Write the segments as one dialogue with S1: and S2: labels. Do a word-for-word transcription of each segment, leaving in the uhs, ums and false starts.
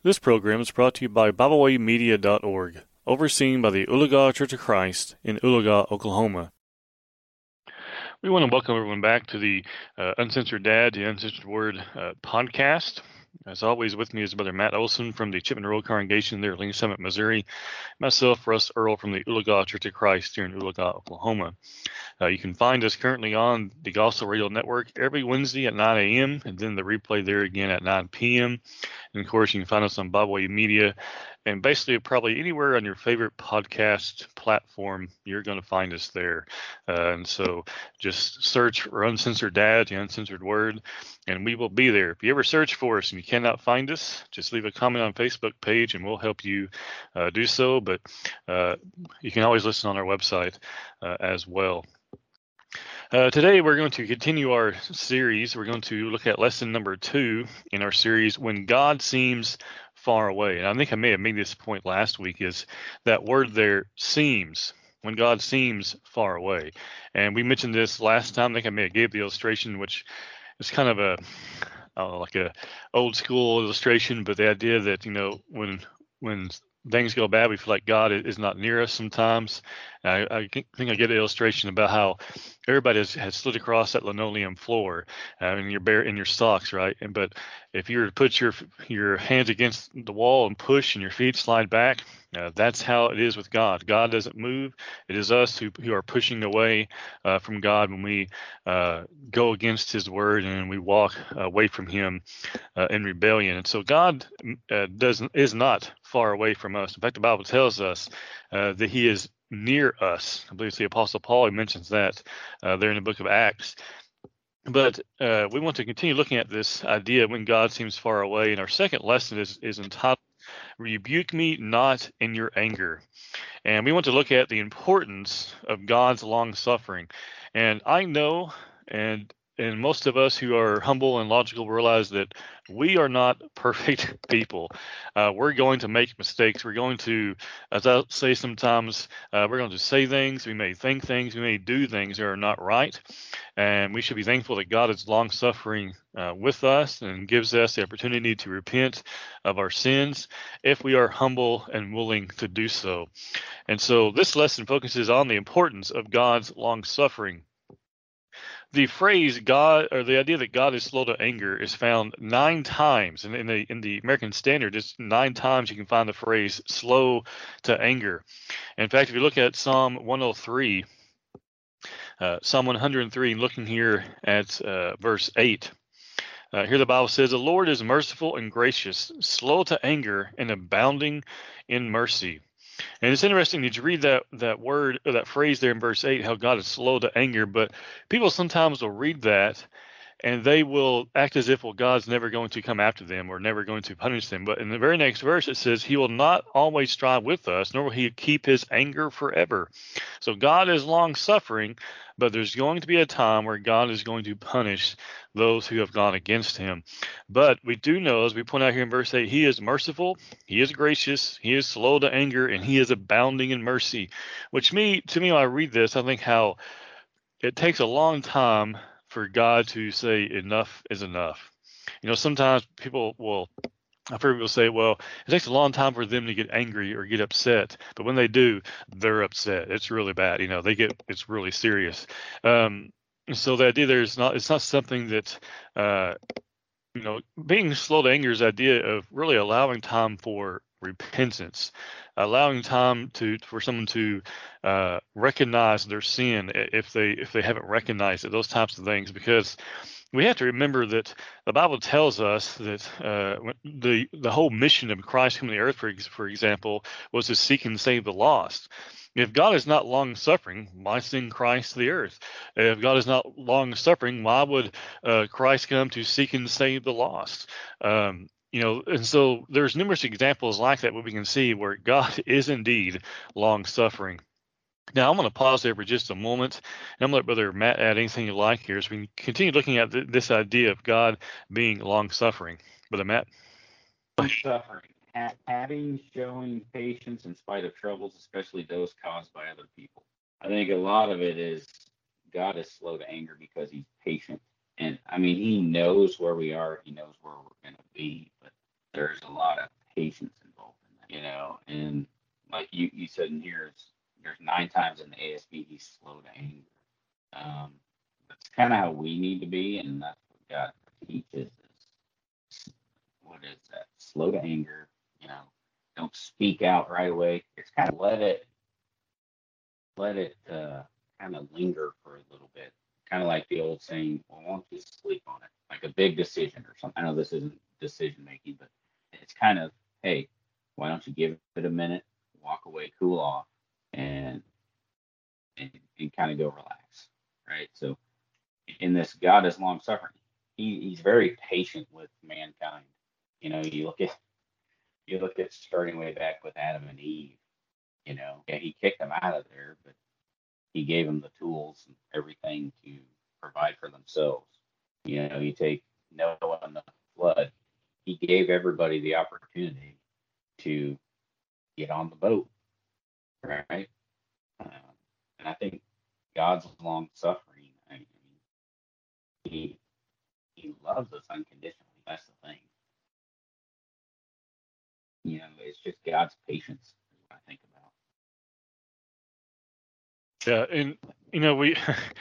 S1: This program is brought to you by Bible Way Media dot org, overseen by the Oologah Church of Christ in Oologah, Oklahoma. We want to welcome everyone back to the uh, Uncensored Dad, the Uncensored Word uh, podcast. As always, with me is Brother Matt Olson from the Chipman Road Congregation there at Ling Summit, Missouri. Myself, Russ Earl from the Oologah Church of Christ here in Oologah, Oklahoma. Uh, you can find us currently on the Gospel Radio Network every Wednesday at nine a.m. and then the replay there again at nine p.m. And of course, you can find us on Bible Way Media, and basically probably anywhere on your favorite podcast platform, you're going to find us there. Uh, and so just search for Uncensored Dad, the Uncensored Word, and we will be there. If you ever search for us and you cannot find us, just leave a comment on Facebook page and we'll help you uh, do so. But uh, you can always listen on our website uh, as well. Uh, today we're going to continue our series. We're going to look at lesson number two in our series, When God Seems Far Away. And I think I may have made this point last week, is that word there, seems, when God seems far away. And we mentioned this last time. I think I may have gave the illustration, which is kind of a uh, like a old school illustration, but the idea that, you know, when when things go bad, we feel like God is not near us sometimes. I, I think I get an illustration about how everybody has, has slid across that linoleum floor uh, in your bare in your socks, right? And but if you were to put your your hands against the wall and push, and your feet slide back, uh, that's how it is with God. God doesn't move. It is us who who are pushing away uh, from God when we uh, go against His word and we walk away from Him uh, in rebellion. And so God uh, doesn't is not far away from us. In fact, the Bible tells us uh, that He is near us. I believe it's the Apostle Paul who mentions that uh, there in the book of Acts. But uh, we want to continue looking at this idea when God seems far away. And our second lesson is, is entitled, Rebuke Me Not in Your Anger. And we want to look at the importance of God's long suffering. And I know, and and most of us who are humble and logical realize that we are not perfect people. Uh, we're going to make mistakes. We're going to, as I say sometimes, uh, we're going to say things. We may think things. We may do things that are not right. And we should be thankful that God is long suffering uh, with us and gives us the opportunity to repent of our sins if we are humble and willing to do so. And so this lesson focuses on the importance of God's long suffering. The phrase God, or the idea that God is slow to anger, is found nine times. And in the in the American Standard, it's nine times you can find the phrase slow to anger. In fact, if you look at Psalm one oh three, uh, Psalm one oh three, looking here at uh, verse eight, uh, here the Bible says, the Lord is merciful and gracious, slow to anger, and abounding in mercy. And it's interesting that you read that that word or that phrase there in verse eight, how God is slow to anger, but people sometimes will read that and they will act as if, well, God's never going to come after them or never going to punish them. But in the very next verse, it says, He will not always strive with us, nor will He keep His anger forever. So God is long suffering, but there's going to be a time where God is going to punish those who have gone against Him. But we do know, as we point out here in verse eight, He is merciful, He is gracious, He is slow to anger, and He is abounding in mercy. Which me, to me, when I read this, I think how it takes a long time for God to say enough is enough. You know, sometimes people will, I've heard people say, well, it takes a long time for them to get angry or get upset, but when they do, they're upset. It's really bad. You know, they get, it's really serious. Um, so the idea there is not, it's not something that, uh, you know, being slow to anger is the idea of really allowing time for repentance, allowing time to for someone to uh, recognize their sin if they if they haven't recognized it, those types of things. Because we have to remember that the Bible tells us that uh, the the whole mission of Christ coming to the earth, for for example, was to seek and save the lost. If God is not long suffering, why send Christ to the earth? If God is not long suffering, why would uh, Christ come to seek and save the lost? Um, you know, and so there's numerous examples like that where we can see where God is indeed long suffering. Now, I'm going to pause there for just a moment, and I'm going to let Brother Matt add anything you like here as we continue looking at th- this idea of God being long suffering. Brother Matt?
S2: Suffering. Ha- having, showing patience in spite of troubles, especially those caused by other people. I think a lot of it is God is slow to anger because He's patient. And I mean, He knows where we are, He knows where we're going to be, but there's a lot of patience involved in that, you know. And like you, you said in here, it's, there's nine times in the A S B he's slow to anger. Um, that's kind of how we need to be, and that's what God teaches is what is that? Slow to anger, you know. Don't speak out right away. It's kind of let it let it uh, kind of linger for a little bit. Kind of like the old saying, well, why don't you sleep on it? Like a big decision or something. I know this isn't decision making, but it's kind of, hey, why don't you give it a minute, walk away, cool off, and and, and kind of go relax, right? So in this, God is long suffering. He, he's very patient with mankind. You know, you look at you look at starting way back with Adam and Eve. You know, yeah, he kicked them out of there, but he gave them the tools and everything to provide for themselves. You know, you take Noah and the flood, he gave everybody the opportunity to get on the boat, right? Uh, and I think God's long suffering. I mean, he he loves us unconditionally. That's the thing. You know, it's just God's patience is what I think
S1: about. Yeah, and you know we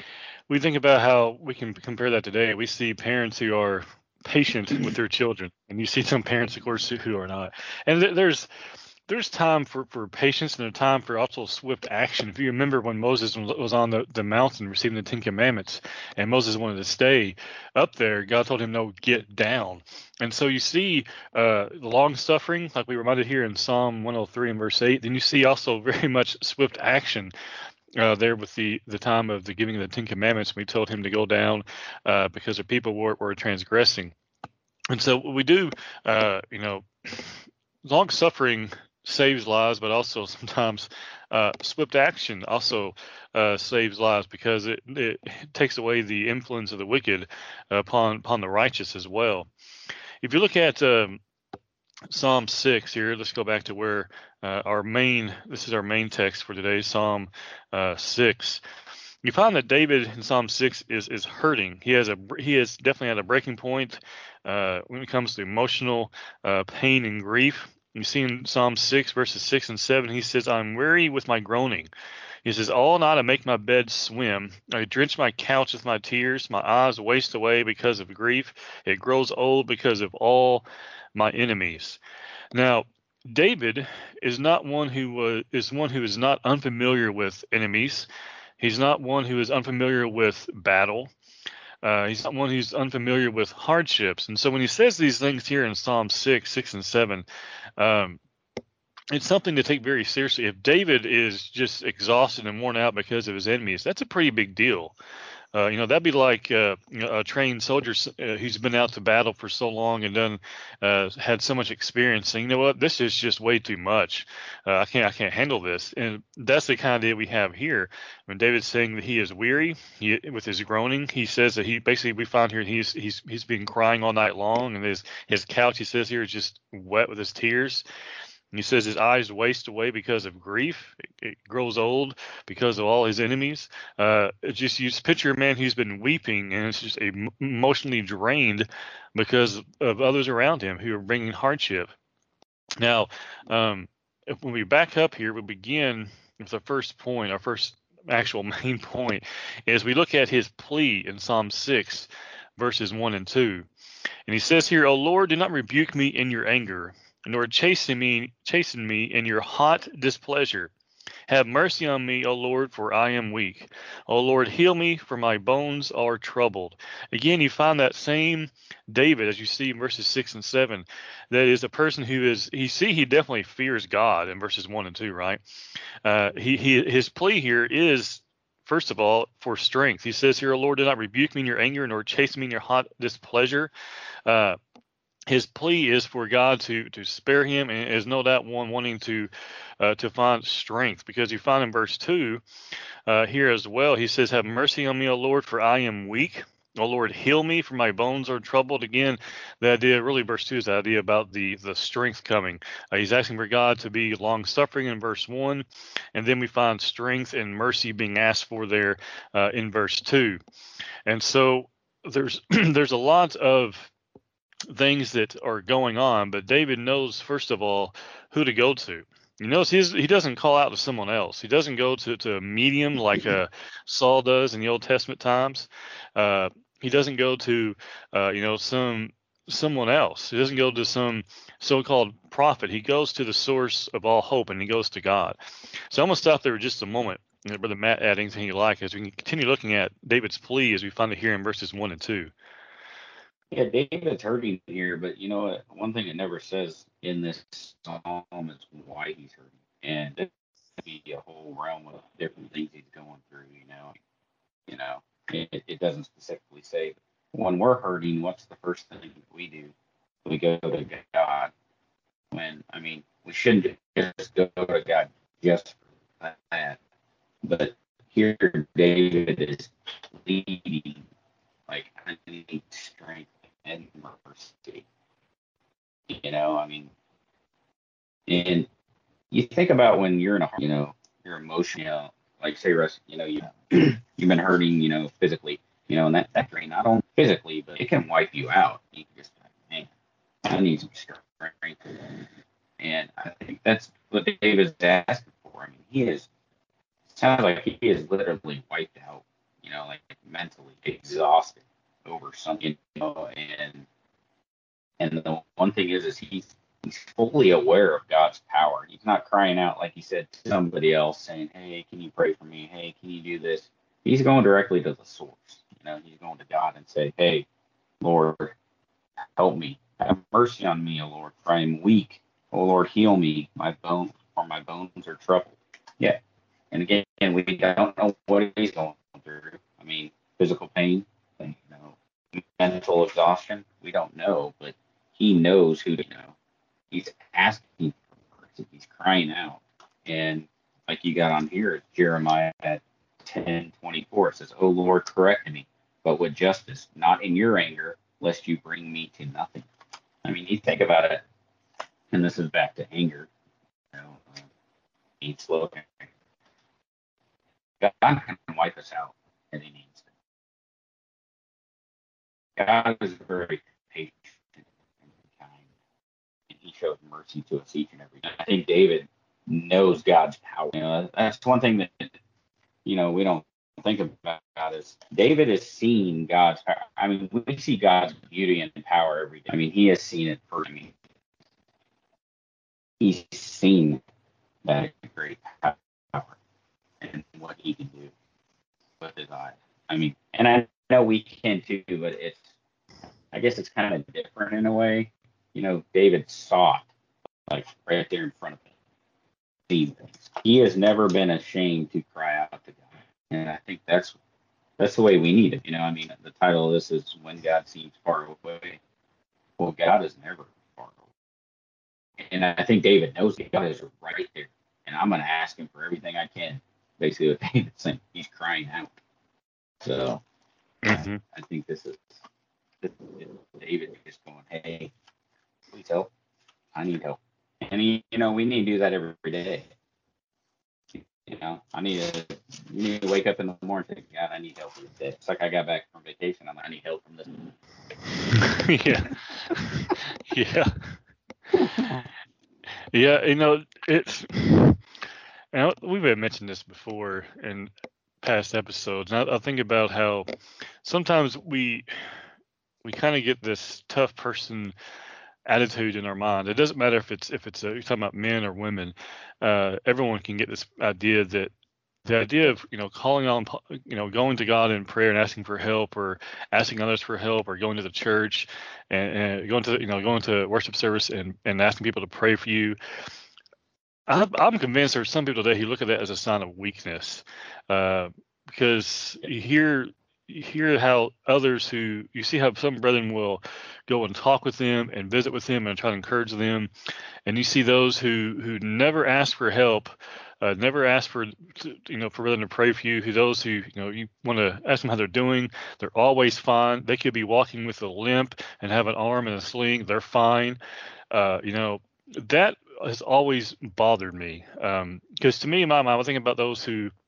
S1: we think about how we can compare that today. We see parents who are patient with their children, and you see some parents, of course, who are not. And th- there's there's time for, for patience and a time for also swift action. If you remember when Moses was on the, the mountain receiving the Ten Commandments and Moses wanted to stay up there, God told him, no, get down. And so you see uh, long suffering, like we reminded here in Psalm one oh three and verse eight. Then you see also very much swift action. Uh, there with the, the time of the giving of the Ten Commandments, we told him to go down uh, because the people were, were transgressing. And so we do, uh, you know, long suffering saves lives, but also sometimes uh, swift action also uh, saves lives because it, it takes away the influence of the wicked upon upon the righteous as well. If you look at um, Psalm six here, let's go back to where uh, our main, this is our main text for today, Psalm uh, six. You find that David in Psalm six is is hurting. He has a he is definitely at a breaking point uh, when it comes to emotional uh, pain and grief. You see in Psalm six, verses six and seven, he says, I'm weary with my groaning. He says, all night I make my bed swim. I drench my couch with my tears. My eyes waste away because of grief. It grows old because of all my enemies. Now, David is not one who was is one who is not unfamiliar with enemies. He's not one who is unfamiliar with battle. Uh, he's not one who's unfamiliar with hardships. And so when he says these things here in Psalm six, six, and seven, um, it's something to take very seriously. If David is just exhausted and worn out because of his enemies, that's a pretty big deal. Uh, you know, that'd be like uh, you know, a trained soldier uh, who's been out to battle for so long and done uh, had so much experience. Saying, you know what, this is just way too much. Uh, I can't, I can't handle this. And that's the kind of deal we have here. When David's saying that he is weary, he, with his groaning, he says that he basically we find here he's he's he's been crying all night long, and his his couch, he says here, is just wet with his tears. He says his eyes waste away because of grief. It, it grows old because of all his enemies. Uh, just you just picture a man who's been weeping and is just emotionally drained because of others around him who are bringing hardship. Now, um, if, when we back up here, we begin with the first point, our first actual main point, is we look at his plea in Psalm six, verses one and two. And he says here, O Lord, do not rebuke me in your anger, nor chasten me, chasten me in your hot displeasure. Have mercy on me, O Lord, for I am weak. O Lord, heal me, for my bones are troubled. Again, you find that same David, as you see in verses six and seven, that is a person who is, he see, he definitely fears God in verses one and two, right? Uh, he, he, his plea here is, first of all, for strength. He says here, O Lord, do not rebuke me in your anger, nor chasten me in your hot displeasure. Uh, His plea is for God to to spare him, and is no doubt one wanting to uh, to find strength, because you find in verse two uh, here as well. He says, "Have mercy on me, O Lord, for I am weak. O Lord, heal me, for my bones are troubled." Again, the idea, really, verse two is the idea about the the strength coming. Uh, he's asking for God to be long suffering in verse one, and then we find strength and mercy being asked for there uh, in verse two. And so there's there's a lot of things that are going on, but David knows, first of all, who to go to. You notice he's, he doesn't call out to someone else. He doesn't go to, to a medium like uh, Saul does in the Old Testament times. Uh, he doesn't go to, uh, you know, some someone else. He doesn't go to some so-called prophet. He goes to the source of all hope, and he goes to God. So I'm going to stop there just a moment. You know, Brother Matt, add anything you like as we can continue looking at David's plea as we find it here in verses one and two.
S2: Yeah, David's hurting here, but you know what? One thing it never says in this psalm is why he's hurting. And there could be a whole realm of different things he's going through, you know. You know, it, it doesn't specifically say when we're hurting, what's the first thing that we do? We go to God. When, I mean, we shouldn't just go to God just for that. But here David is pleading, like, I need strength and mercy. You know, I mean, and you think about when you're in a, you know, you're emotional, you know, like say, Russ, you know, you you've been hurting, you know, physically, you know, and that that drain not only physically, but it can wipe you out. You can just, man, I need some strength, and I think that's what David's asking for. I mean, he is sounds like he is literally wiped out, you know, like mentally exhausted over something, you know, and and the one thing is, is he's he's fully aware of God's power. He's not crying out like he said to somebody else, saying, "Hey, can you pray for me? Hey, can you do this?" He's going directly to the source. You know, he's going to God and say, "Hey, Lord, help me. Have mercy on me, O Lord, for I am weak. O Lord, heal me. My bones, for my bones are troubled." Yeah, and again, we don't know what he's going through. I mean, physical pain, you know, mental exhaustion. We don't know, but he knows who to know. He's asking for mercy. He's crying out. And like you got on here, Jeremiah at ten twenty-four, it says, "O Lord, correct me, but with justice, not in your anger, lest you bring me to nothing." I mean, you think about it, and this is back to anger. You know, uh, he's looking. God can wipe us out at any instant. God is very patient and kind, and He shows mercy to us each and every day. I think David knows God's power. You know, that's one thing that you know we don't think about is David has seen God's power. I mean, we see God's beauty and power every day. I mean, he has seen it for I mean, he's seen that great power and what he can do with his eyes. I mean, and I know we can too, but it's I guess it's kind of different in a way. You know, David saw it like right there in front of him. Seen things. He has never been ashamed to cry out to God, and I think that's that's the way we need it. You know, I mean, the title of this is "When God Seems Far Away." Well, God is never far away, and I think David knows that God is right there, and I'm going to ask Him for everything I can. Basically, what David's saying, he's crying out. So, mm-hmm. I, I think this is this is David just going, "Hey, please help. I need help." And he, you know, we need to do that every day. You know, I need to, you need to wake up in the morning and say, "God, I need help this day." It's like I got back from vacation. I'm like, I need help from this.
S1: yeah. yeah. Yeah. You know, it's, and we've mentioned this before in past episodes. And I, I think about how sometimes we, we kind of get this tough person attitude in our mind. It doesn't matter if it's if it's a, you're talking about men or women. Uh, everyone can get this idea that the idea of you know calling on you know going to God in prayer and asking for help, or asking others for help, or going to the church and, and going to you know going to worship service and, and asking people to pray for you. I'm, I'm convinced there's some people today who look at that as a sign of weakness, uh, because you hear you hear how others who you see how some brethren will go and talk with them and visit with them and try to encourage them, and you see those who who never ask for help, uh, never ask for you know for brethren to pray for you. Who those who you know you want to ask them how they're doing, they're always fine. They could be walking with a limp and have an arm and a sling, they're fine. Uh, you know that has always bothered me, because um, to me, in my mind, I think about those who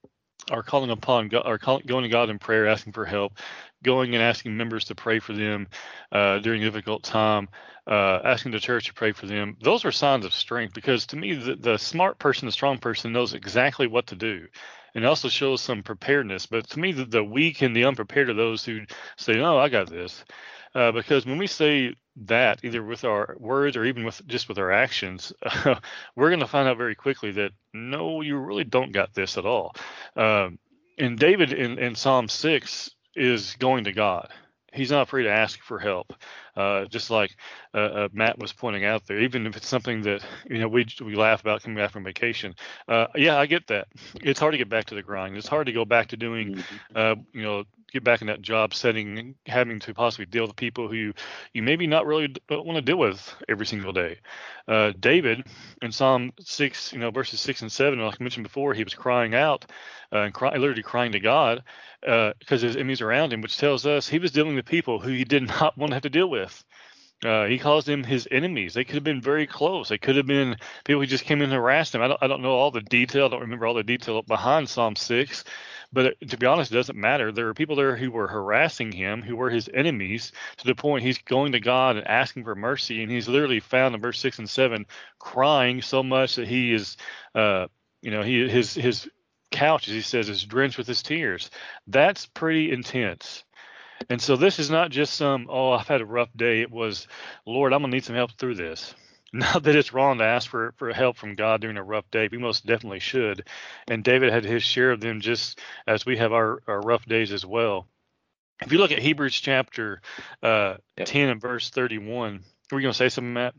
S1: are calling upon God, are call, going to God in prayer, asking for help, going and asking members to pray for them uh, during a difficult time, uh, asking the church to pray for them. Those are signs of strength, because to me, the, the smart person, the strong person knows exactly what to do. And it also shows some preparedness. But to me, the, the weak and the unprepared are those who say, "No, I got this." Uh, because when we say that, either with our words or even with just with our actions, uh, we're going to find out very quickly that no, you really don't got this at all. Um, and David in, in Psalm six is going to God. He's not afraid to ask for help, uh, just like uh, uh, Matt was pointing out there. Even if it's something that you know we we laugh about coming back from vacation. Uh, yeah, I get that. It's hard to get back to the grind. It's hard to go back to doing,
S2: Mm-hmm.
S1: uh, you know, get back in that job setting, and having to possibly deal with people who you, you maybe not really don't want to deal with every single day. Uh, David in Psalm six, you know, verses six and seven, like I mentioned before, he was crying out uh, and cry, literally crying to God because uh, his enemies around him, which tells us he was dealing with people who he did not want to have to deal with. Uh, he calls them his enemies. They could have been very close. They could have been people who just came in and harassed him. I don't, I don't know all the detail. I don't remember all the detail behind Psalm six. But it, to be honest, it doesn't matter. There are people there who were harassing him, who were his enemies, to the point he's going to God and asking for mercy. And he's literally found in verse six and seven crying so much that he is, uh, you know, he his his couch, as he says, is drenched with his tears. That's pretty intense. And so this is not just some, oh, I've had a rough day. It was, Lord, I'm going to need some help through this. Not that it's wrong to ask for, for help from God during a rough day. We most definitely should. And David had his share of them, just as we have our, our rough days as well. If you look at Hebrews chapter uh,
S2: Yep.
S1: ten and verse thirty-one, were you going to say something, Matt?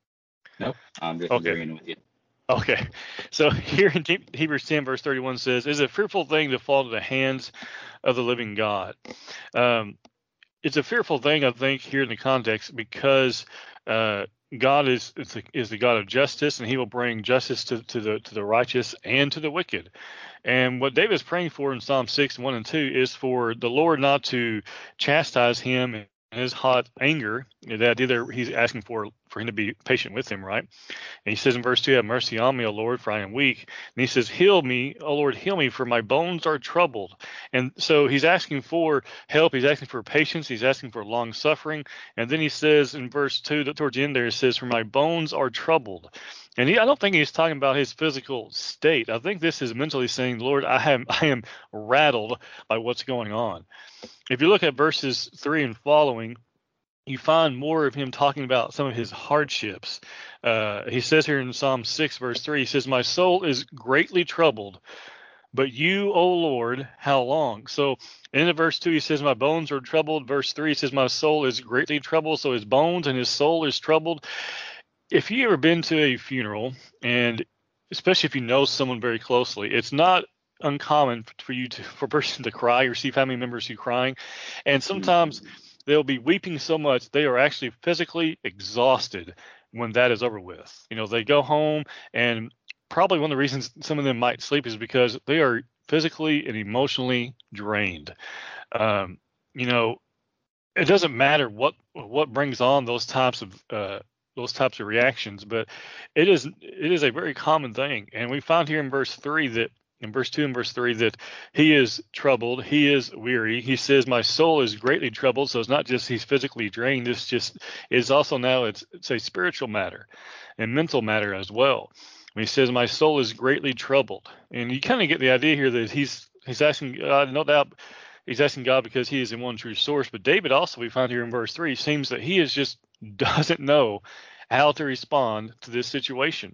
S2: Nope. I'm just
S1: Okay.
S2: agreeing with you.
S1: Okay. So here in Hebrews ten, verse thirty-one says, "It's a fearful thing to fall into the hands of the living God." Um, it's a fearful thing, I think, here in the context, because uh, God is is the, is the God of justice, and He will bring justice to, to the to the righteous and to the wicked. And what David is praying for in Psalm six, one and two is for the Lord not to chastise him in his hot anger. That either he's asking for for him to be patient with him, right? And he says in verse two, "Have mercy on me, O Lord, for I am weak." And he says, "Heal me, O Lord, heal me, for my bones are troubled." And so he's asking for help. He's asking for patience. He's asking for long suffering. And then he says in verse two, towards the end there, it says, "For my bones are troubled." And he, I don't think he's talking about his physical state. I think this is mentally saying, "Lord, I am, I am rattled by what's going on." If you look at verses three and following, you find more of him talking about some of his hardships. Uh, he says here in Psalm six, verse three, he says, "My soul is greatly troubled, but you, O Lord, how long?" So in verse two, he says, "My bones are troubled." Verse three, he says, "My soul is greatly troubled." So his bones and his soul is troubled. If you ever been to a funeral, and especially if you know someone very closely, it's not uncommon for you to for a person to cry or see family members who crying, and sometimes they'll be weeping so much they are actually physically exhausted when that is over with. You know, they go home, and probably one of the reasons some of them might sleep is because they are physically and emotionally drained. Um, you know, it doesn't matter what what brings on those types of uh, those types of reactions, but it is it is a very common thing. And we find here in verse three that in verse two and verse three that he is troubled, he is weary. He says, "My soul is greatly troubled." So it's not just he's physically drained. It's just it's also now it's it's a spiritual matter and mental matter as well. When he says, "My soul is greatly troubled," and you kind of get the idea here that he's he's asking God, no doubt. He's asking God because he is the one true source. But David also, we find here in verse three, seems that he is just doesn't know how to respond to this situation.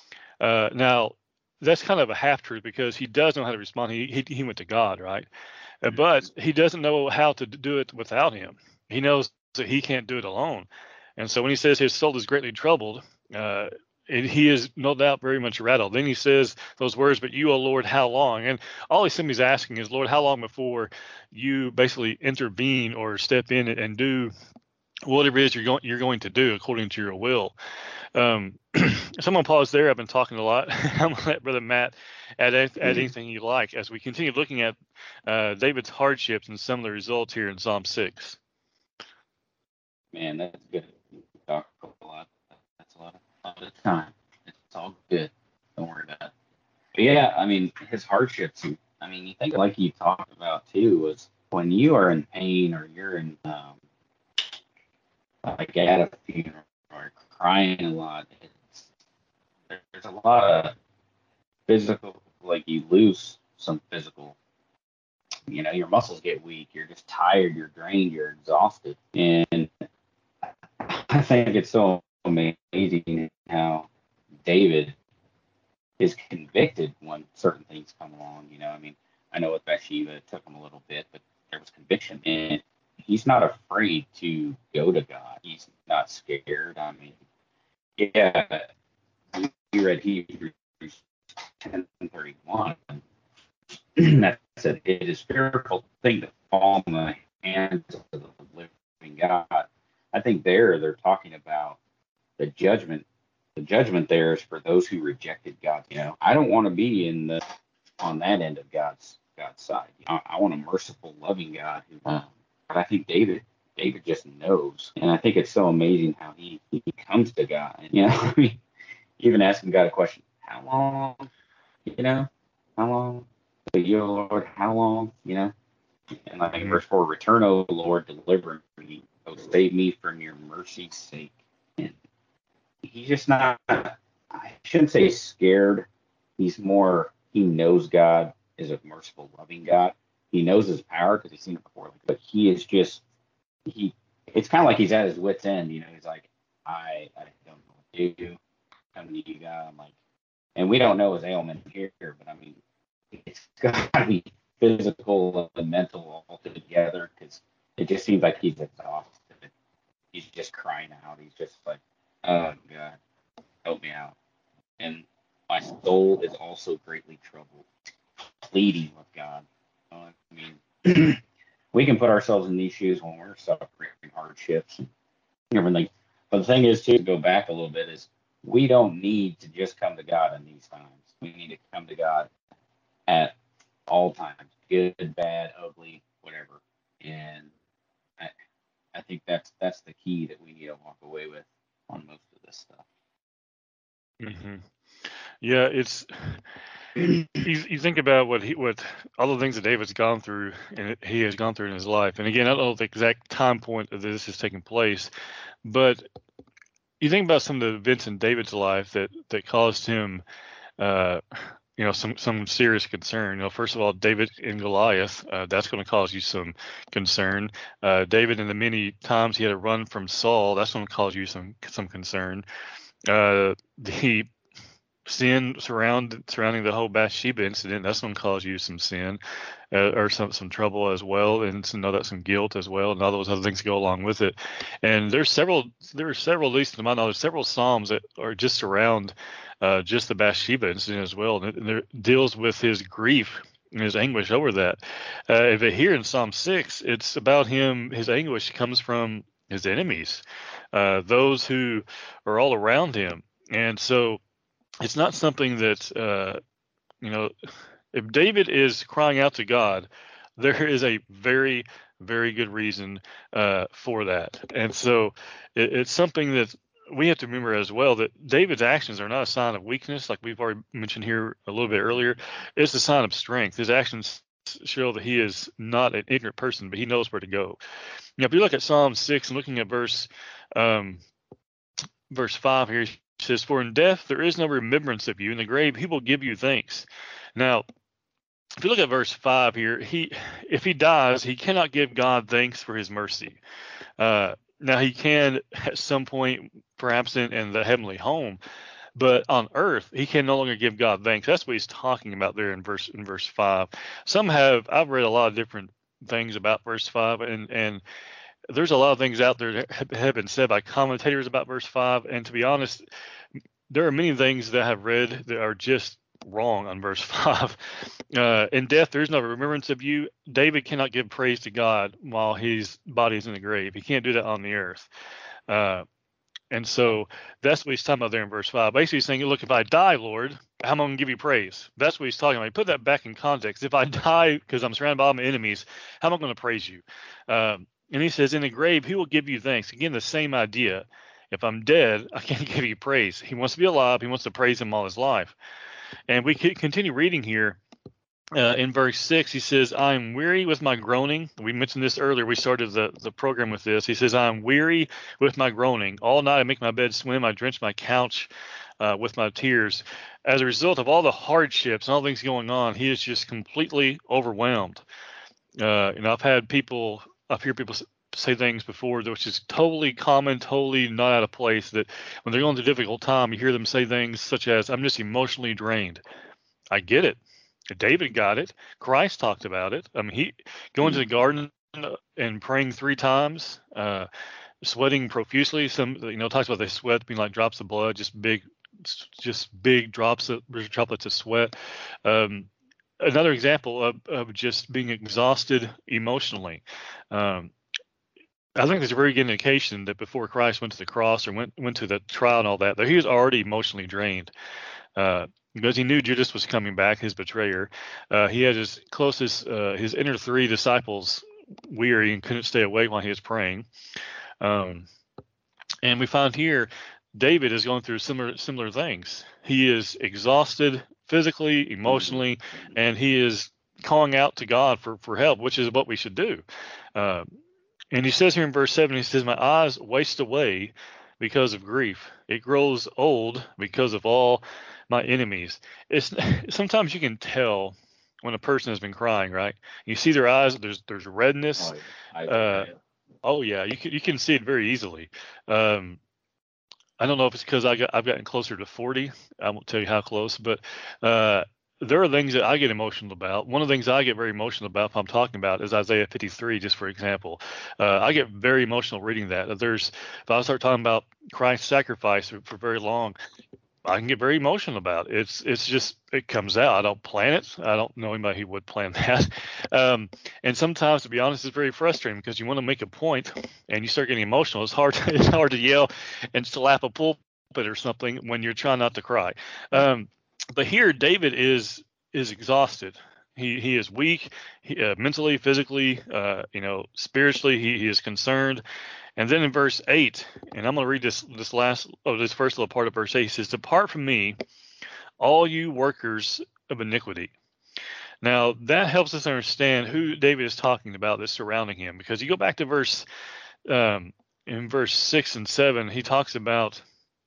S1: Uh, now, that's kind of a half truth, because he does know how to respond. He he, he went to God, right? Uh, but he doesn't know how to do it without him. He knows that he can't do it alone. And so when he says his soul is greatly troubled, uh, it, he is no doubt very much rattled. Then he says those words, "But you, O Lord, how long?" And all he simply is asking is, "Lord, how long before you basically intervene or step in and do whatever it is you're going you're going to do according to your will?" Um, someone pause there. I've been talking a lot. I'm gonna let Brother Matt add, add anything you like as we continue looking at uh, David's hardships and some of the results here in Psalm six.
S2: Man, that's good. Talk a lot. That's a lot of, a lot of time. It's all good. Don't worry about it. But yeah, I mean, his hardships. I mean, you think like you talked about too was when you are in pain or you're in um, like at a funeral or crying a lot. It's, there's a lot of physical, like you lose some physical. You know, your muscles get weak. You're just tired. You're drained. You're exhausted. And I think it's so amazing how David is convicted when certain things come along. You know, I mean, I know with Bathsheba it took him a little bit, but there was conviction, and he's not afraid to go to God. He's not scared. I mean, yeah, we read Hebrews ten thirty one. That said, it is a fearful thing to fall in the hands of the living God. I think there they're talking about the judgment. The judgment there is for those who rejected God. You know, I don't want to be in the on that end of God's God's side. I, I want a merciful, loving God. Who, uh, but I think David David just knows, and I think it's so amazing how he, he comes to God. And, you know, I mean, even asking God a question: How long? You know, how long? But you, Lord, how long? You know, and like in verse four, return, O Lord, deliver me, O save me from your mercy's sake. And he's just not, I shouldn't say scared. He's more, he knows God is a merciful, loving God. He knows his power because he's seen it before. But he is just, he, it's kind of like he's at his wit's end. You know, he's like, I, I don't know what to do. Come to you, God. I'm like, and we don't know his ailment here, but I mean, it's got to be physical and mental all together because it just seems like he's exhausted. He's just crying out. He's just like, oh, God, help me out. And my soul is also greatly troubled, pleading with God. You know, I mean, we can put ourselves in these shoes when we're suffering hardships and everything. But the thing is, too, to go back a little bit, is we don't need to just come to God in these times. We need to come to God at all times, good, bad, ugly, whatever. And I, I think that's that's the key that we need to walk away with on most of this stuff.
S1: Mm-hmm. Yeah, it's you, you think about what he what all the things that David's gone through and he has gone through in his life. And again, I don't know the exact time point that this is taking place, but you think about some of the events in David's life that that caused him uh you know, some some serious concern. You know, first of all, David and Goliath, uh, that's going to cause you some concern. Uh, David and the many times he had to run from Saul, that's going to cause you some some concern. Uh, the sin surround, surrounding the whole Bathsheba incident, that's going to cause you some sin uh, or some some trouble as well, and to know that some guilt as well, and all those other things go along with it. And there's several, there are several, at least to my knowledge, several psalms that are just around uh, just the Bathsheba incident as well, and it, it deals with his grief and his anguish over that. Uh, but here in Psalm six, it's about him. His anguish comes from his enemies, uh, those who are all around him, and so it's not something that uh, you know. If David is crying out to God, there is a very, very good reason uh, for that. And so it, it's something that we have to remember as well, that David's actions are not a sign of weakness, like we've already mentioned here a little bit earlier. It's a sign of strength. His actions show that he is not an ignorant person, but he knows where to go. Now, if you look at Psalm six and looking at verse um, verse five here, it says, "For in death there is no remembrance of you. In the grave he will give you thanks." Now, if you look at verse five here, he if he dies, he cannot give God thanks for his mercy. Uh, now he can at some point, perhaps in, in the heavenly home, but on earth he can no longer give God thanks. That's what he's talking about there in verse in verse five. Some have I've read a lot of different things about verse five, and and there's a lot of things out there that have been said by commentators about verse five. And to be honest, there are many things that I've read that are just wrong on verse five. Uh, in death, there is no remembrance of you. David cannot give praise to God while his body is in the grave. He can't do that on the earth. Uh, and so that's what he's talking about there in verse five. Basically, he's saying, look, if I die, Lord, how am I going to give you praise? That's what he's talking about. He put that back in context. If I die because I'm surrounded by all my enemies, how am I going to praise you? Um, and he says, in the grave, he will give you thanks. Again, the same idea. If I'm dead, I can't give you praise. He wants to be alive. He wants to praise him all his life. And we continue reading here. Uh, in verse six, he says, I am weary with my groaning. We mentioned this earlier. We started the, the program with this. He says, I am weary with my groaning. All night I make my bed swim. I drench my couch uh, with my tears. As a result of all the hardships and all things going on, he is just completely overwhelmed. Uh, you know, I've had people, I've heard people say things before, which is totally common, totally not out of place, that when they're going through a difficult time, you hear them say things such as, I'm just emotionally drained. I get it. David got it. Christ talked about it. I mean, he going to the garden and praying three times, uh, sweating profusely. Some, you know, talks about they sweat being like drops of blood, just big, just big drops of droplets of sweat. Um, another example of, of just being exhausted emotionally. Um, I think there's a very good indication that before Christ went to the cross or went went to the trial and all that, that he was already emotionally drained. Uh, because he knew Judas was coming back, his betrayer. Uh, he had his closest, uh, his inner three disciples weary and couldn't stay awake while he was praying. Um, and we find here David is going through similar similar things. He is exhausted physically, emotionally, and he is calling out to God for, for help, which is what we should do. Uh, and he says here in verse seven, he says, my eyes waste away because of grief. It grows old because of all my enemies. It's sometimes you can tell when a person has been crying, right? You see their eyes. There's there's redness.
S2: Oh, yeah.
S1: Uh, oh yeah, you can you can see it very easily. Um, I don't know if it's because I got I've gotten closer to forty. I won't tell you how close, but uh, there are things that I get emotional about. One of the things I get very emotional about if I'm talking about is Isaiah fifty-three, just for example. Uh, I get very emotional reading that. There's if I start talking about Christ's sacrifice for, for very long, I can get very emotional about it. It's it's just it comes out. I don't plan it. I don't know anybody who would plan that. Um, and sometimes, to be honest, it's very frustrating because you want to make a point and you start getting emotional. It's hard. To, it's hard to yell and slap a pulpit or something when you're trying not to cry. Um, but here, David is is exhausted. He he is weak, he, uh, mentally, physically, uh, you know, spiritually. He he is concerned. And then in verse eight, and I'm going to read this this last, oh, this first little part of verse eight. He says, depart from me, all you workers of iniquity. Now, that helps us understand who David is talking about that's surrounding him. Because you go back to verse, um, in verse six and seven, he talks about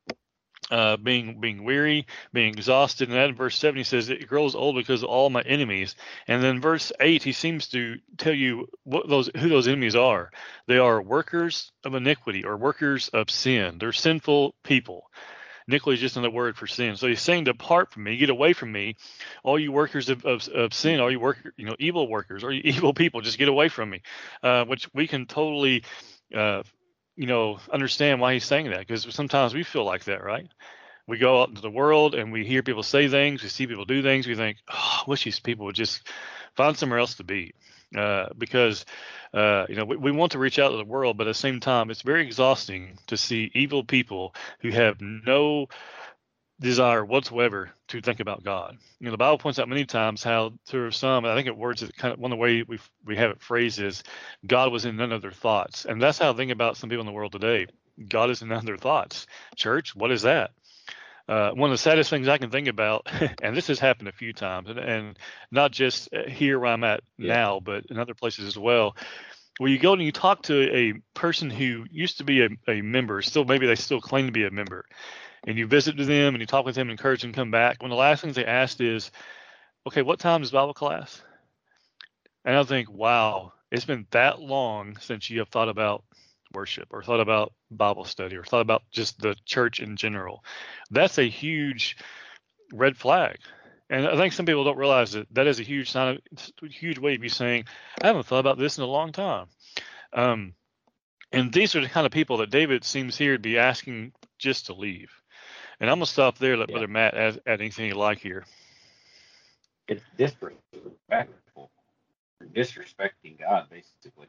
S1: uh, being being weary, being exhausted. And that in verse seven, he says, it grows old because of all my enemies. And then verse eight, he seems to tell you what those who those enemies are. They are workers of iniquity or workers of sin. They're sinful people. Iniquity is just another word for sin. So he's saying, depart from me, get away from me, all you workers of, of, of sin, all you work, you know, evil workers, or you evil people, just get away from me. Uh, which we can totally uh, you know, understand why he's saying that, because sometimes we feel like that, right? We go out into the world and we hear people say things, we see people do things, we think, oh, I wish these people would just find somewhere else to be. Uh, because, uh, you know, we, we want to reach out to the world, but at the same time, it's very exhausting to see evil people who have no desire whatsoever to think about God. You know, the Bible points out many times how through some, I think it words it kind of one of the way we we have it phrased is God was in none of their thoughts, and that's how I think about some people in the world today. God is in none of their thoughts. Church, what is that? Uh, one of the saddest things I can think about, and this has happened a few times, and, and not just here where I'm at yeah. now, but in other places as well, where you go and you talk to a person who used to be a, a member, still maybe they still claim to be a member, and you visit with them and you talk with them and encourage them to come back. One of the last things they asked is, okay, what time is Bible class? And I think, wow, it's been that long since you have thought about worship or thought about Bible study or thought about just the church in general. That's a huge red flag. And I think some people don't realize that that is a huge sign, of, a huge way of you saying, I haven't thought about this in a long time. Um, and these are the kind of people that David seems here to be asking just to leave. And I'm going to stop there, let yeah. Brother Matt add, add anything you like here.
S2: It's disrespectful. Disrespecting God, basically.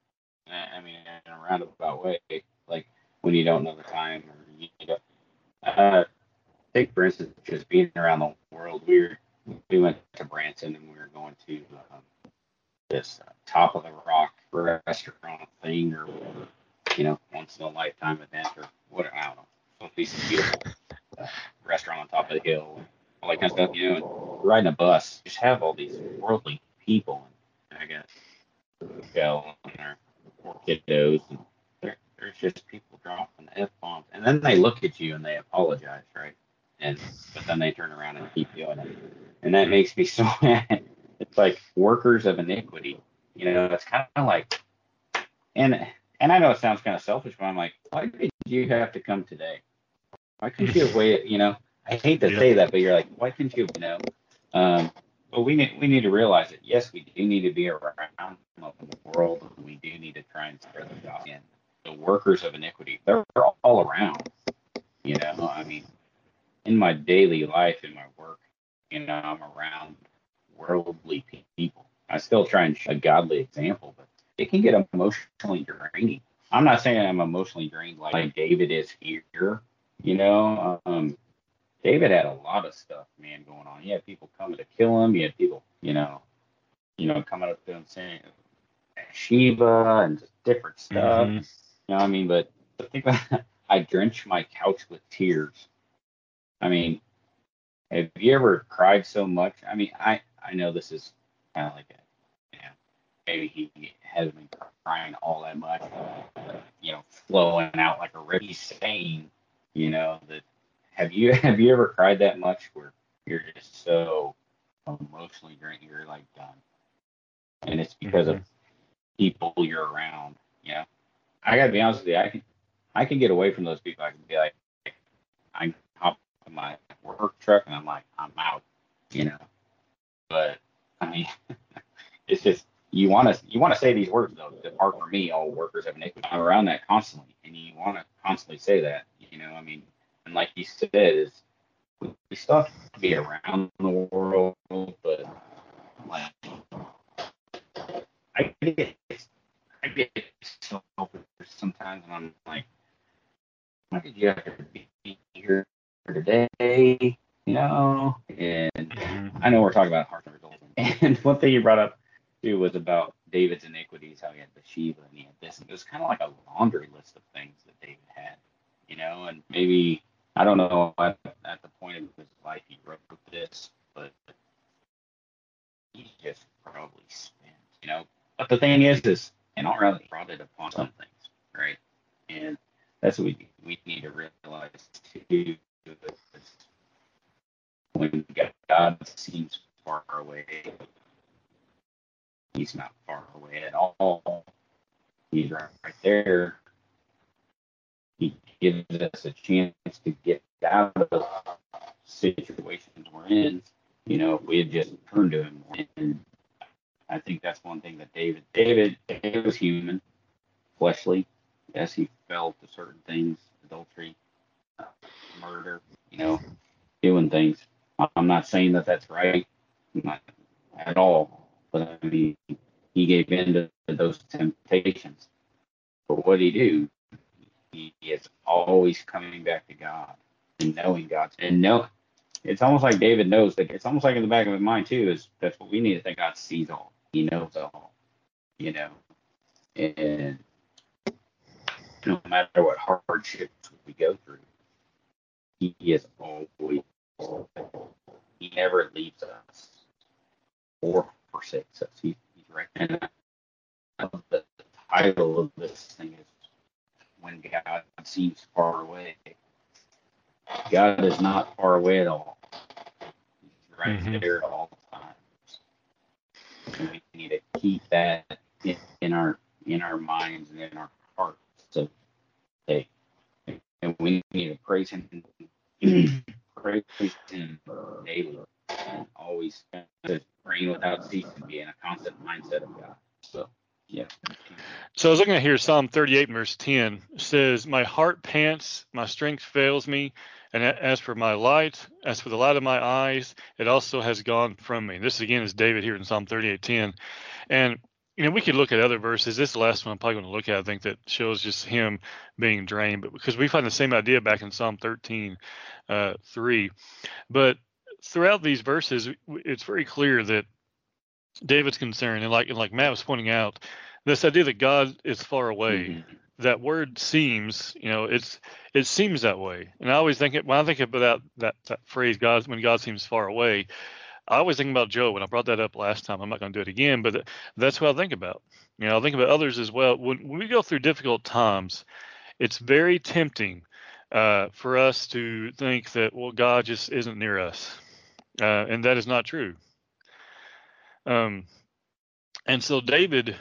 S2: I mean, in a roundabout way. Like, when you don't know the time. Or you know, uh, take, for instance, just being around the world. We were, we went to Branson, and we were going to um, this uh, top of the rock restaurant thing, or whatever, you know, once in a lifetime event, or whatever, I don't know. Some piece of beautiful uh, restaurant on top of the hill, all that kind of stuff, you know. riding a bus, just have all these worldly people, and I guess Gal and their poor kiddos, and there, there's just people dropping f bombs, and then they look at you and they apologize, right? And but then they turn around and keep doing it, and that makes me so mad. It's like workers of iniquity, you know. It's kind of like, and and I know it sounds kind of selfish, but I'm like, why did you have to come today? Why couldn't you have waited? You know, I hate to
S1: Yep.
S2: say that, but you're like, why couldn't you? You know, um, but we need we need to realize that yes, we do need to be around the world, and we do need to try and spread the gospel. And the workers of iniquity, they're all around. You know, I mean, in my daily life, in my work, you know, I'm around worldly people. I still try and show a godly example, but it can get emotionally draining. I'm not saying I'm emotionally drained like, like David is here. You know, um, David had a lot of stuff, man, going on. He had people coming to kill him. He had people, you know, you know, coming up to him saying Sheba and just different stuff.
S1: Mm-hmm.
S2: You know what I mean? But the thing about I drench my couch with tears. I mean, have you ever cried so much? I mean, I I know this is kind of like a, you know, maybe he hasn't been crying all that much, uh, you know, flowing out like a river. He's saying, you know, that have you have you ever cried that much where you're just so emotionally drained, you're like done, and it's because mm-hmm. of people you're around. You know, I gotta be honest with you, I can I can get away from those people. I can be like, I hop in my work truck and I'm like, I'm out, you know. But I mean, it's just you want to you want to say these words though. Depart from me, all workers of iniquity. I'm around that constantly, and you want to constantly say that, you know. I mean, and like you said, is we still have to be around the world, but like I get I get so sometimes, and I'm like, why did you have to be here today? You know, and mm-hmm. I know we're talking about heart results. And one thing you brought up too was about David's iniquities, how he had Bathsheba and he had this. And it was kind of like a laundry list of things that David had, you know. And maybe I don't know at, at the point of his life he wrote this, but he just probably spent, you know. But the thing is, is and already brought it upon some things, right? And that's what we we need to realize too. When God seems far away, He's not far away at all. He's right, right there. He gives us a chance to get out of the situations we're in. You know, if we had just turned to Him. And I think that's one thing that David, David, David was human, fleshly. Yes, he fell to certain things, adultery, uh, murder, you know, doing things. I'm not saying that that's right, not at all. But I mean, he gave in to those temptations. But what did he do? He is always coming back to God and knowing God. And know, it's almost like David knows that. It's almost like in the back of his mind too. Is that's what we need to think. God sees all. He knows all. You know, and no matter what hardships we go through, He is always. He never leaves us or forsakes us. He, he's right. And the, the title of this thing is When God Seems Far Away. God is not far away at all. He's right mm-hmm. there at all times. And we need to keep that in, in our in our minds and in our hearts. So, hey, and we need to praise Him. Praise Him daily. And always praying without ceasing, be in a constant mindset of God. So, yeah.
S1: So I was looking at here, Psalm thirty-eight, verse ten says, "My heart pants, my strength fails me, and as for my light, as for the light of my eyes, it also has gone from me." This again is David here in Psalm thirty-eight ten, and you know we could look at other verses. This last one I'm probably going to look at, I think, that shows just him being drained, but because we find the same idea back in Psalm thirteen, uh, three, but throughout these verses, it's very clear that David's concerned, and like and like Matt was pointing out, this idea that God is far away. Mm-hmm. That word seems, you know, it's it seems that way. And I always think it when I think about that that, that phrase, God, when God seems far away, I always think about Job, and I brought that up last time. I'm not going to do it again, but that's what I think about. You know, I think about others as well. When, when we go through difficult times, it's very tempting uh, for us to think that, well, God just isn't near us, uh, and that is not true. Um, and so David,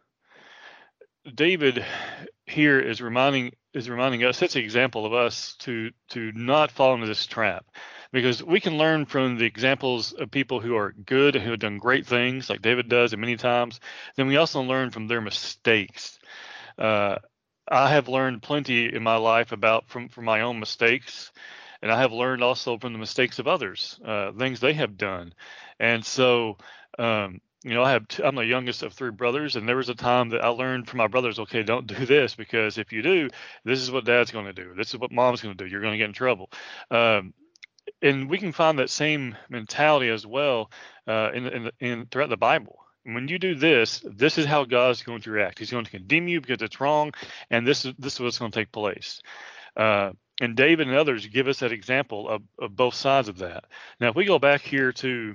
S1: David here is reminding is reminding us, it's an example of us to to not fall into this trap, because we can learn from the examples of people who are good, who have done great things like David does, and many times. Then we also learn from their mistakes. Uh, I have learned plenty in my life about from from my own mistakes, and I have learned also from the mistakes of others, uh, things they have done, and so. Um, You know, I have two, I'm the youngest of three brothers, and there was a time that I learned from my brothers, okay, don't do this, because if you do, this is what dad's going to do. This is what mom's going to do. You're going to get in trouble. Um, and we can find that same mentality as well uh, in, in, in throughout the Bible. When you do this, this is how God's going to react. He's going to condemn you because it's wrong, and this is this is what's going to take place. Uh, and David and others give us that example of, of both sides of that. Now, if we go back here to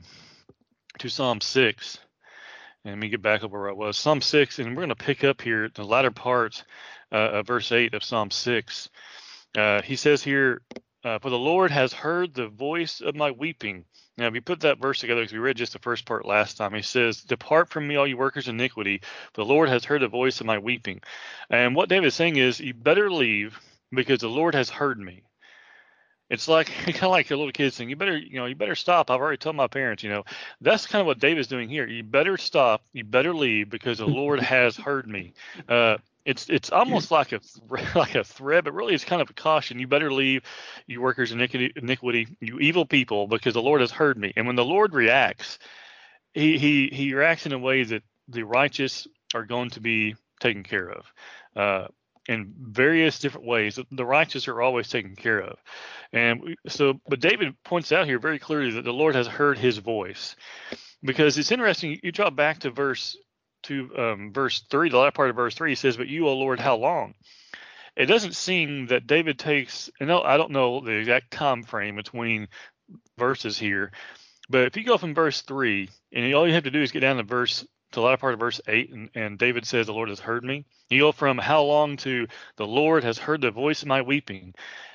S1: to Psalm six. And let me get back up where I was. Psalm six, and we're going to pick up here the latter part uh, of verse eight of Psalm six. Uh, he says here, uh, for the Lord has heard the voice of my weeping. Now, if you put that verse together, because we read just the first part last time, he says, depart from me, all you workers of iniquity, for the Lord has heard the voice of my weeping. And what David is saying is, you better leave because the Lord has heard me. It's like kind of like a little kid saying, "You better, you know, you better stop." I've already told my parents, you know, that's kind of what David's doing here. You better stop. You better leave because the Lord has heard me. Uh, it's it's almost like a like a threat, but really it's kind of a caution. You better leave, you workers of iniquity, iniquity, you evil people, because the Lord has heard me. And when the Lord reacts, he he he reacts in a way that the righteous are going to be taken care of. Uh, in various different ways. The righteous are always taken care of. And so, but David points out here very clearly that the Lord has heard his voice, because it's interesting. You drop back to verse to um, verse three, the latter part of verse three, he says, but you, O Lord, how long? It doesn't seem that David takes, and I don't know the exact time frame between verses here, but if you go from verse three, and all you have to do is get down to verse to the latter part of verse eight, and, and David says, the Lord has heard me. You go from how long to the Lord has heard the voice of my weeping.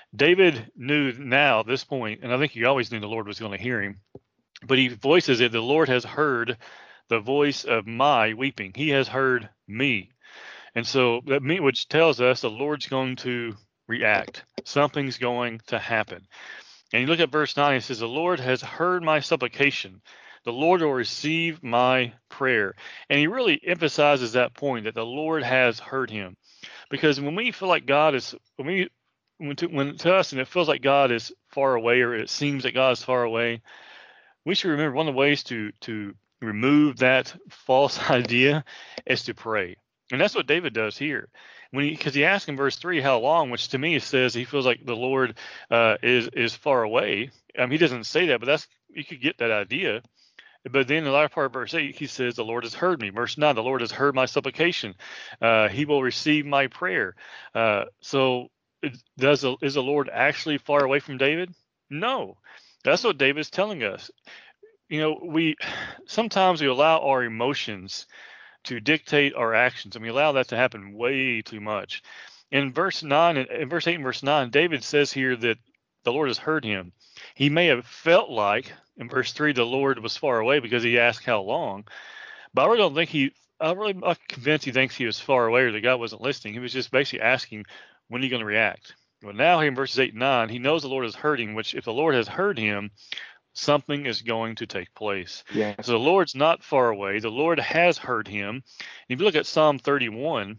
S1: David knew now at this point, and I think he always knew the Lord was going to hear him, but he voices it, the Lord has heard the voice of my weeping. He has heard me. And so that means, which tells us the Lord's going to react. Something's going to happen. And you look at verse nine, it says, the Lord has heard my supplication. The Lord will receive my prayer. And he really emphasizes that point, that the Lord has heard him. Because when we feel like God is, when we, when to, when to us, and it feels like God is far away, or it seems that God is far away, we should remember one of the ways to, to remove that false idea is to pray. And that's what David does here. When he, because he asks in verse three, how long, which to me says he feels like the Lord uh, is, is far away. I mean, he doesn't say that, but that's, you could get that idea. But then in the latter part of verse eight, he says, the Lord has heard me. Verse nine, the Lord has heard my supplication. Uh, he will receive my prayer. Uh, so does the, is the Lord actually far away from David? No. That's what David's telling us. You know, we sometimes we allow our emotions to dictate our actions, and we allow that to happen way too much. In verse nine, in verse eight and verse nine, David says here that the Lord has heard him. He may have felt like in verse three the Lord was far away because he asked how long, but I really don't think he. I'm really not convinced he thinks he was far away or that God wasn't listening. He was just basically asking, when are you going to react? Well, now here in verses eight and nine, he knows the Lord is heard him, which if the Lord has heard him, something is going to take place.
S2: Yeah.
S1: So the Lord's not far away. The Lord has heard him. And if you look at Psalm thirty-one,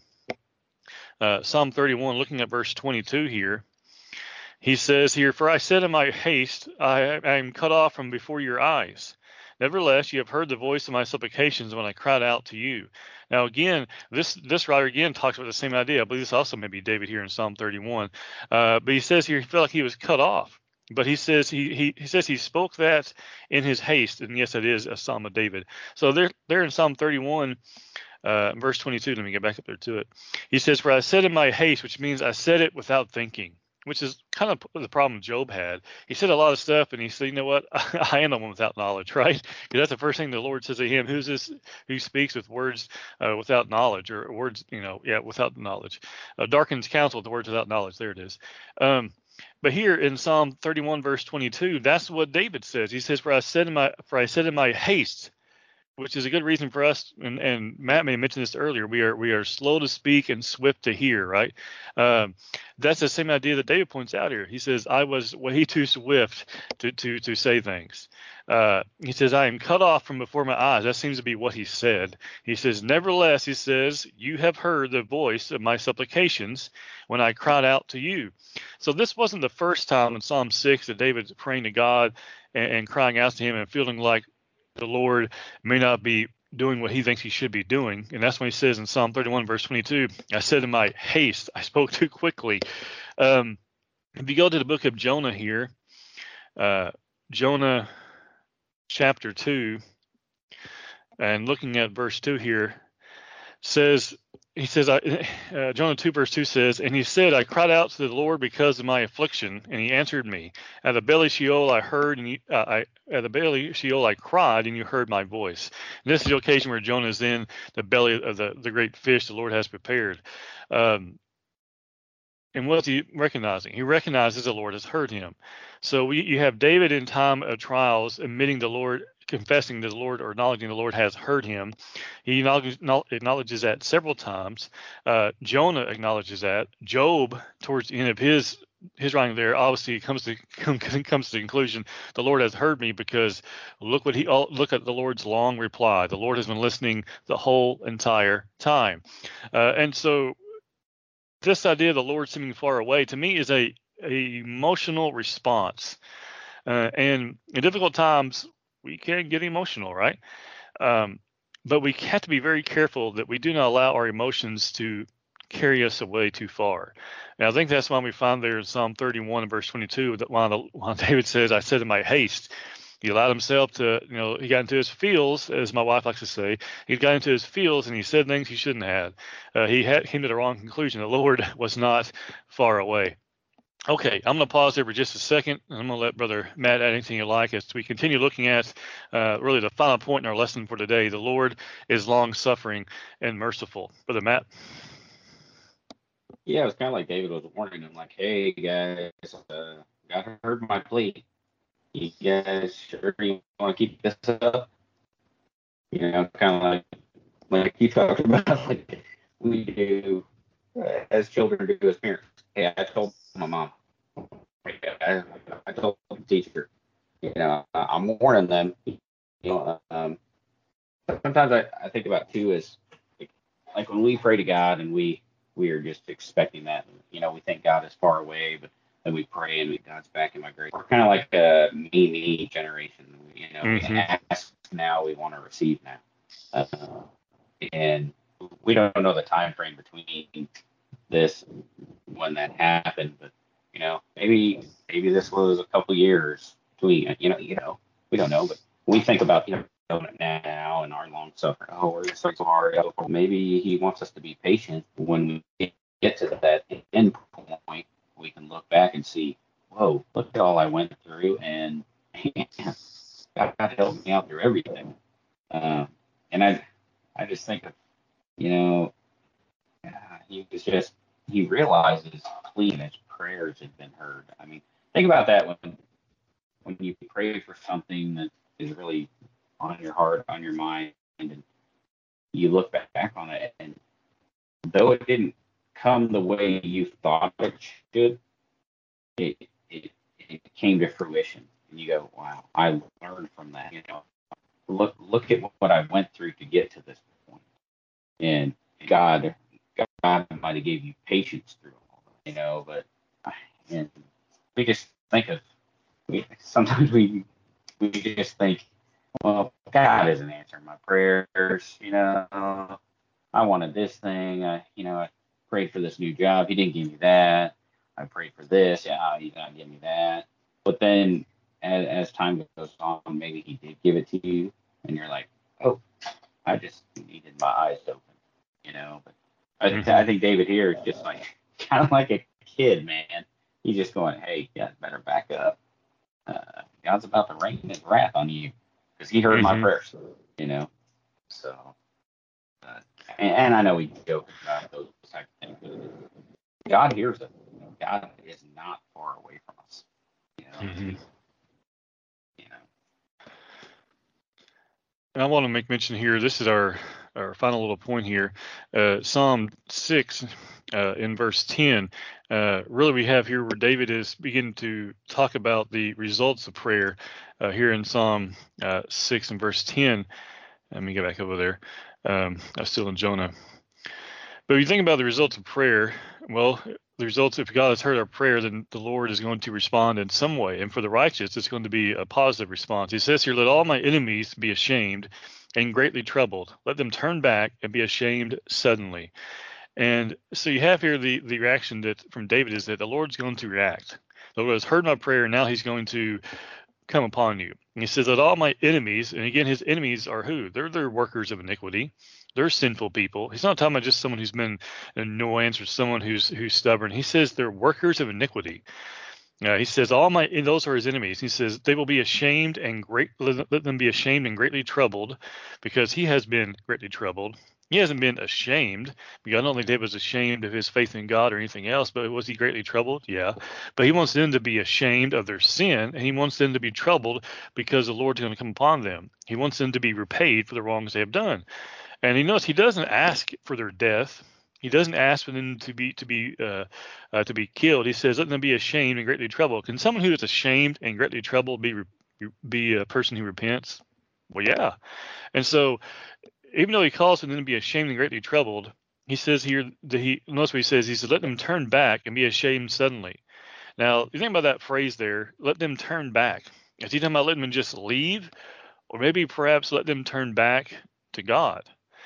S1: uh, Psalm thirty-one, looking at verse twenty-two here, he says here, for I said in my haste, I, I am cut off from before your eyes. Nevertheless, you have heard the voice of my supplications when I cried out to you. Now, again, this this writer again talks about the same idea. I believe this also may be David here in Psalm thirty-one. Uh, but he says here he felt like he was cut off. But he says he, he he says he spoke that in his haste, and yes, it is a Psalm of David. So there there in Psalm thirty-one, uh, verse twenty-two. Let me get back up there to it. He says, "For I said in my haste," which means I said it without thinking. which is kind of the problem Job had. He said a lot of stuff, and he said, you know what, I am the one without knowledge, right? Because that's the first thing the Lord says to him. Who's this who speaks with words uh, without knowledge, or words, you know, yeah, without knowledge? Uh, darkens counsel with the words without knowledge. There it is. Um, but here in Psalm thirty-one, verse twenty-two, that's what David says. He says, "For I said in my, for I said in my haste," which is a good reason for us. And, and Matt may have mentioned this earlier. We are we are slow to speak and swift to hear. Right? Um, that's the same idea that David points out here. He says, "I was way too swift to to to say things." Uh, he says, "I am cut off from before my eyes." That seems to be what he said. He says, "Nevertheless," he says, "you have heard the voice of my supplications when I cried out to you." So this wasn't the first time in Psalm six that David's praying to God and, and crying out to him and feeling like the Lord may not be doing what he thinks he should be doing. And that's when he says in Psalm thirty-one, verse twenty-two, "I said in my haste, I spoke too quickly." Um, if you go to the book of Jonah here, uh, Jonah chapter two, and looking at verse two here, says, he says, I, uh, Jonah two, verse two says, "And he said, I cried out to the Lord because of my affliction, and he answered me. At the belly Sheol I heard, and you, uh, I, at the belly Sheol I cried, and you heard my voice." And this is the occasion where Jonah is in the belly of the, the great fish the Lord has prepared. Um, and what's he recognizing? He recognizes the Lord has heard him. So we, you have David in time of trials admitting the Lord, confessing that the Lord, or acknowledging the Lord has heard him. He acknowledges that several times. Uh, Jonah acknowledges that. Job, towards the end of his his writing there, obviously comes to comes to the conclusion, the Lord has heard me, because look what he look at the Lord's long reply. The Lord has been listening the whole entire time, uh, and so this idea of the Lord seeming far away, to me, is a, a emotional response. Uh, and in difficult times, we can get emotional, right? Um, but we have to be very careful that we do not allow our emotions to carry us away too far. And I think that's why we find there in Psalm thirty-one and verse twenty-two that while, while David says, "I said in my haste," he allowed himself to, you know, he got into his feels, as my wife likes to say. He got into his feels and he said things he shouldn't have. Uh, he had, came to the wrong conclusion. The Lord was not far away. Okay, I'm going to pause there for just a second, and I'm going to let Brother Matt add anything you like as we continue looking at uh, really the final point in our lesson for today. The Lord is long-suffering and merciful. Brother Matt?
S2: Yeah, it was kind of like David was warning him, like, "Hey, guys, uh, God heard my plea. You guys sure you want to keep this up?" You know, kind of like like you talked about, like we do uh, as children do as parents. Hey, I told my mom. Hey, I, I told the teacher. You know, I'm warning them. You know, um, sometimes I, I think about too is like, like when we pray to God and we we are just expecting that. You know, we think God is far away, but then we pray and we, God's back in my grace. We're kind of like a me me generation. You know, mm-hmm. we ask now, we want to receive now, uh, and we don't know the time frame between this when that happened, but you know, maybe maybe this was a couple years between. You know, you know, we don't know, but we think about you know now and our long suffering. Oh, we're so hard. Maybe he wants us to be patient. When we get to that end point, we can look back and see, whoa, look at all I went through, and God helped me out through everything. Uh, and I, I just think of, you know, he was just he realizes plea and his prayers had been heard. I mean, think about that when when you pray for something that is really on your heart, on your mind, and you look back on it, and though it didn't come the way you thought it should, it it, it came to fruition, and you go, "Wow, I learned from that." You know, look look at what I went through to get to this point, and God God might have gave you patience through all that, you know, but and we just think of we sometimes we we just think, well, God isn't answering my prayers. You know, I wanted this thing. I, you know, I prayed for this new job. He didn't give me that. I prayed for this. Yeah, he's not giving me that. But then, as, as time goes on, maybe he did give it to you, and you're like, oh, I just needed my eyes open. You know, but I, mm-hmm. I think David here is just like kind of like a kid, man. He's just going, hey, yeah, better back up. Uh, God's about to rain his wrath on you because he heard mm-hmm. my prayers, you know. So, uh, and, and I know we joke about those type of things, but God hears it. You know, God is not far away from us. You know. Mm-hmm. You know.
S1: And I want to make mention here. This is our our final little point here. Uh, Psalm six, uh, in verse ten. Uh, really, we have here where David is beginning to talk about the results of prayer. Uh, here in Psalm uh, six and verse ten. Let me get back over there. Um, I'm still in Jonah. But if you think about the results of prayer, well, the results, if God has heard our prayer, then the Lord is going to respond in some way. And for the righteous, it's going to be a positive response. He says here, let all my enemies be ashamed and greatly troubled. Let them turn back and be ashamed suddenly. And so you have here the, the reaction that from David is that the Lord's going to react. The Lord has heard my prayer, and now he's going to come upon you. And he says that all my enemies, and again, his enemies are who? They're the workers of iniquity. They're sinful people. He's not talking about just someone who's been an annoyance or someone who's who's stubborn. He says they're workers of iniquity. Uh, he says all my those are his enemies. He says they will be ashamed and great. Let them be ashamed and greatly troubled, because he has been greatly troubled. He hasn't been ashamed, because I don't think David was ashamed of his faith in God or anything else, but was he greatly troubled? Yeah. But he wants them to be ashamed of their sin, and he wants them to be troubled because the Lord's going to come upon them. He wants them to be repaid for the wrongs they have done. And he knows he doesn't ask for their death. He doesn't ask for them to be to be uh, uh, to be killed. He says, let them be ashamed and greatly troubled. Can someone who is ashamed and greatly troubled be be a person who repents? Well, yeah. And so, even though he calls for them to be ashamed and greatly troubled, he says here that he notice what he says. He says, let them turn back and be ashamed suddenly. Now, you think about that phrase there, let them turn back. Is he talking about letting them just leave, or maybe perhaps let them turn back to God?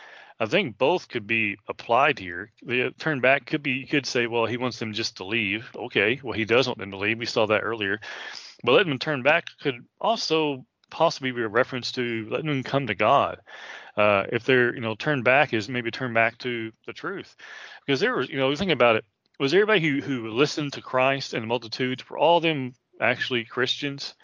S1: I think both could be applied here. The turn back could be, you could say, well, he wants them just to leave. Okay, well, he does want them to leave. We saw that earlier. But letting them turn back could also possibly be a reference to letting them come to God. Uh, if they're, you know, turn back is maybe turn back to the truth. Because there was, you know, think about it. Was everybody who, who listened to Christ and the multitudes, were all of them actually Christians?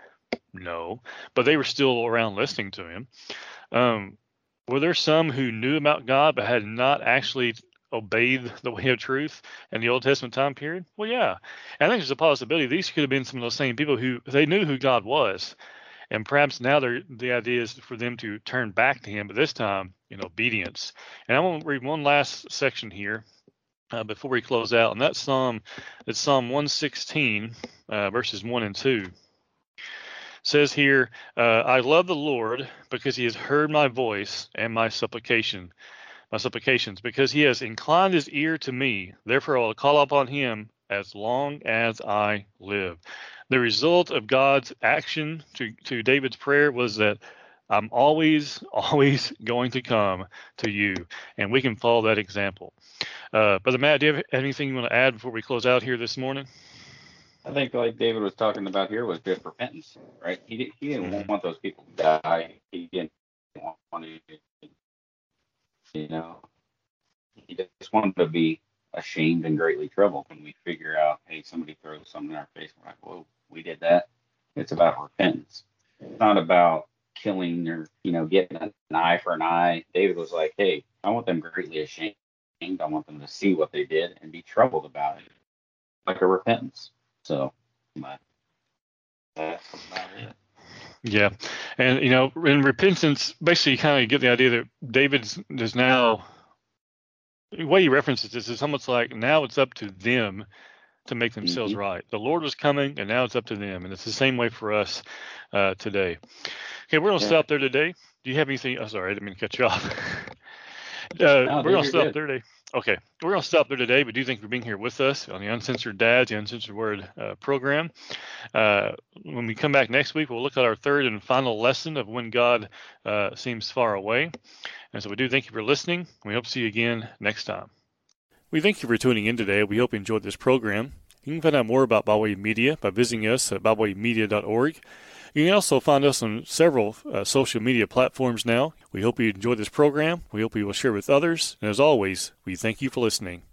S1: No, but they were still around listening to him. Um, Were there some who knew about God but had not actually obeyed the way of truth in the Old Testament time period? Well, yeah. And I think there's a possibility these could have been some of those same people who they knew who God was. And perhaps now the idea is for them to turn back to him, but this time in obedience. And I want to read one last section here uh, before we close out. And that's Psalm, it's Psalm one sixteen, uh, verses one and two. Says here, uh, I love the Lord because he has heard my voice and my supplication, my supplications, because he has inclined his ear to me. Therefore, I will call upon him as long as I live. The result of God's action to, to David's prayer was that I'm always, always going to come to you, and we can follow that example. Uh, Brother Matt, do you have anything you want to add before we close out here this morning?
S2: I think, like David was talking about here, was just repentance, right? He, did, he didn't mm-hmm. want those people to die. He didn't want to, you know, he just wanted to be ashamed and greatly troubled. When we figure out, hey, somebody throws something in our face, we're like, whoa, we did that. It's about repentance. It's not about killing or, you know, getting an eye for an eye. David was like, hey, I want them greatly ashamed. I want them to see what they did and be troubled about it, like a repentance. So, but that's about it.
S1: Yeah, and you know, in repentance, basically, you kind of get the idea that David's is now. The way he references this is almost like now it's up to them to make themselves mm-hmm. right. The Lord was coming, and now it's up to them, and it's the same way for us uh, today. Okay, we're gonna yeah. stop there today. Do you have anything? Oh, sorry, I didn't mean to cut you off. uh, no, we're gonna stop good. there today. Okay, we're going to stop there today, but do thank you for being here with us on the Uncensored Dads, the Uncensored Word uh, program. Uh, when we come back next week, we'll look at our third and final lesson of when God uh, seems far away. And so we do thank you for listening. We hope to see you again next time. We thank you for tuning in today. We hope you enjoyed this program. You can find out more about Bible Way Media by visiting us at bible way media dot org. You can also find us on several uh, social media platforms now. We hope you enjoyed this program. We hope you will share with others. And as always, we thank you for listening.